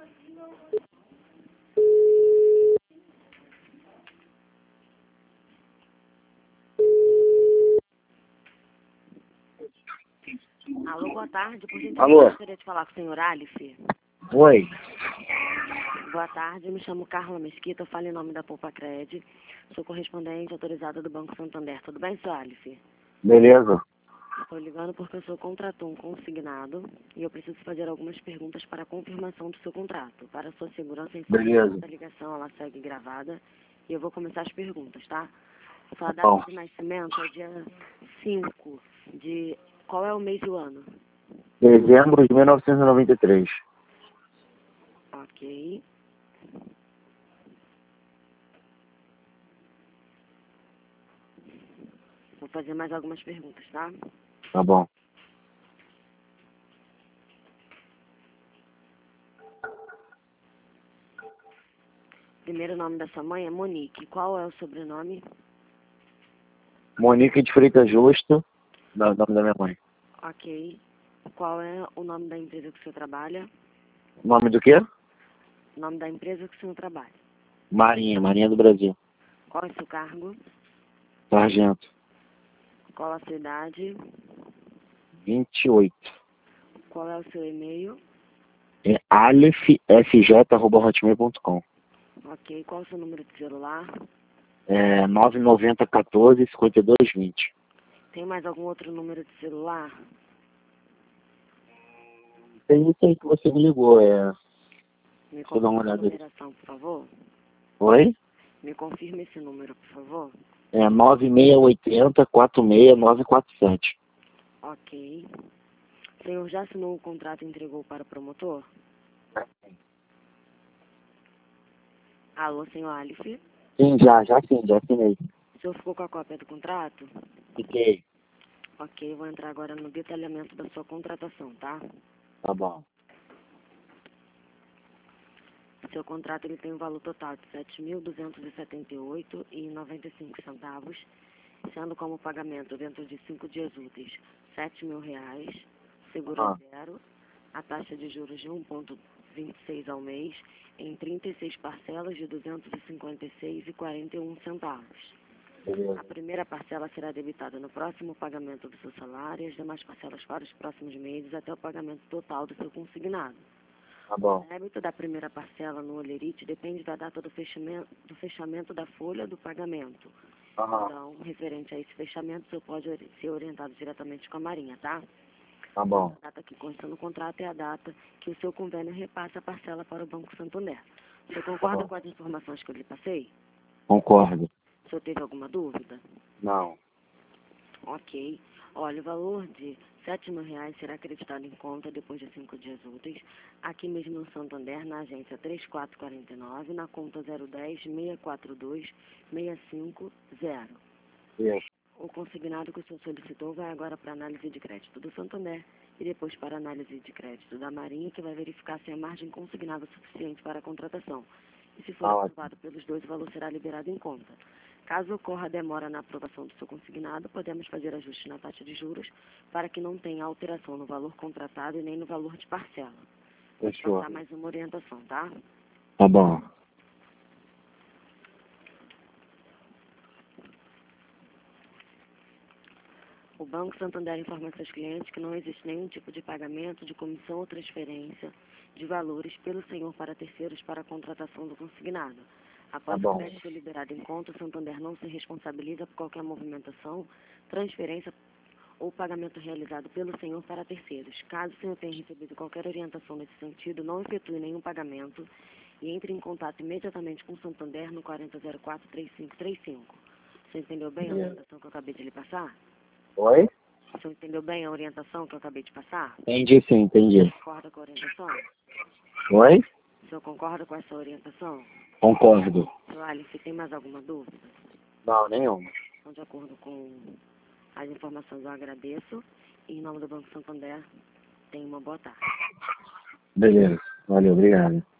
Alô, boa tarde. Por gentileza, Alô? eu gostaria de falar com o senhor Alice. Oi. Boa tarde, me chamo Carla Mesquita, eu falo em nome da Poupa-Cred. Sou correspondente autorizada do Banco Santander. Tudo bem, senhor Alice? Beleza. Estou ligando porque o senhor contratou um consignado e eu preciso fazer algumas perguntas para a confirmação do seu contrato. Para a sua segurança e informação, essa ligação ela segue gravada e eu vou começar as perguntas, tá? Sua data de nascimento é dia 5 de... Qual é o mês e o ano? Dezembro de 1993. Ok. Vou fazer mais algumas perguntas, tá? Tá bom. Primeiro nome da sua mãe é Monique. Qual é o sobrenome? Monique de Freitas Justo, nome da minha mãe. Ok. Qual é o nome da empresa que o senhor trabalha? Nome do quê? O nome da empresa que o senhor trabalha. Marinha do Brasil. Qual é o seu cargo? Sargento. Qual a sua idade? 28. Qual é o seu e-mail? É alefsj@hotmail.com. Ok. Qual é o seu número de celular? É 99014-5220. Tem mais algum outro número de celular? Tem isso aí que você me ligou, Me Deixa eu dar uma confirma a olhada aí. numeração, por favor. Oi? Me confirma esse número, por favor. É 9680-46947. Ok. O senhor já assinou o contrato e entregou para o promotor? Alô, senhor Alice? Sim, já assinei. O senhor ficou com a cópia do contrato? Fiquei. Ok, vou entrar agora no detalhamento da sua contratação, tá? Tá bom. Seu contrato ele tem um valor total de R$ 7.278,95, sendo como pagamento dentro de 5 dias úteis R$ 7.000, seguro zero, a taxa de juros de 1,26 ao mês, em 36 parcelas de R$ 256,41. A primeira parcela será debitada no próximo pagamento do seu salário e as demais parcelas para os próximos meses até o pagamento total do seu consignado. Tá bom. O débito da primeira parcela no Olerite depende da data do fechamento da folha do pagamento. Então, referente a esse fechamento, o senhor pode ser orientado diretamente com a Marinha, tá? Tá bom. A data que consta no contrato é a data que o seu convênio repassa a parcela para o Banco Santander. O senhor concorda com as informações que eu lhe passei? Concordo. O senhor teve alguma dúvida? Não. Ok. Olha, o valor de R$ 7.000 será acreditado em conta depois de 5 dias úteis, aqui mesmo no Santander, na agência 3449, na conta 010-642-650. Isso. O consignado que o senhor solicitou vai agora para análise de crédito do Santander e depois para análise de crédito da Marinha, que vai verificar se a margem consignada é suficiente para a contratação. E se for aprovado pelos dois, o valor será liberado em conta. Caso ocorra demora na aprovação do seu consignado, podemos fazer ajuste na taxa de juros para que não tenha alteração no valor contratado e nem no valor de parcela. Vou te passar mais uma orientação, tá? Tá bom. O Banco Santander informa seus clientes que não existe nenhum tipo de pagamento, de comissão ou transferência de valores pelo senhor para terceiros para a contratação do consignado. Após o crédito liberado em conta, o Santander não se responsabiliza por qualquer movimentação, transferência ou pagamento realizado pelo senhor para terceiros. Caso o senhor tenha recebido qualquer orientação nesse sentido, não efetue nenhum pagamento e entre em contato imediatamente com o Santander no 4004-3535. Você entendeu bem a orientação que eu acabei de lhe passar? Oi? O senhor entendeu bem a orientação que eu acabei de passar? Entendi, sim, entendi. Concorda com a orientação? Oi? O senhor concorda com essa orientação? Concordo. Senhor Alice, tem mais alguma dúvida? Não, nenhuma. Então, de acordo com as informações, eu agradeço. E em nome do Banco Santander, tenha uma boa tarde. Beleza. Valeu, obrigado.